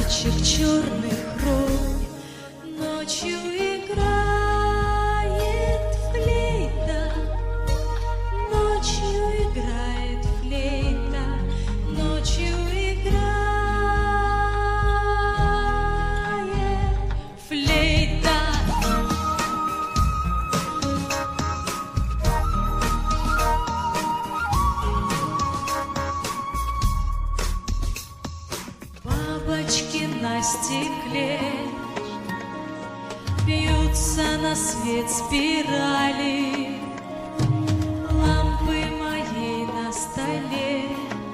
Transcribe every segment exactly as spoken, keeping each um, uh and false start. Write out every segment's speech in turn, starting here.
собачек черных роль. Ночью играет флейта, ночью играет флейта, ночью играет флейта. Бабочки на стекле бьются на свет спирали, лампы моей на столе.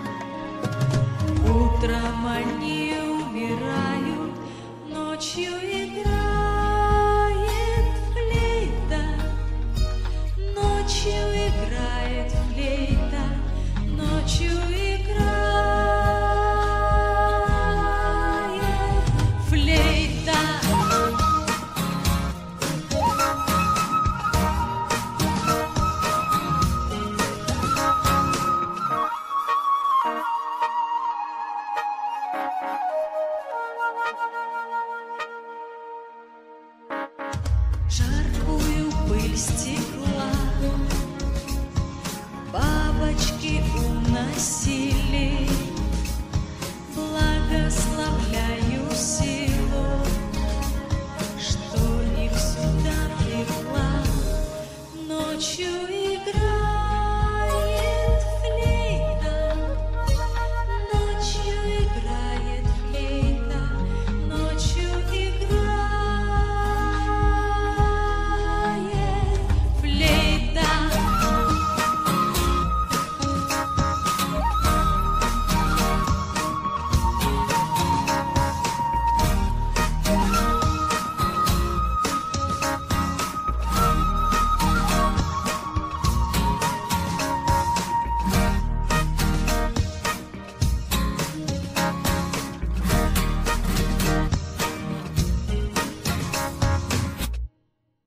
Утром они умирают, ночью играет флейта, ночью играет флейта, ночью играет флейта. Жаркую пыль стекла бабочки уносили. Благословляю силу, что их сюда привела. Ночью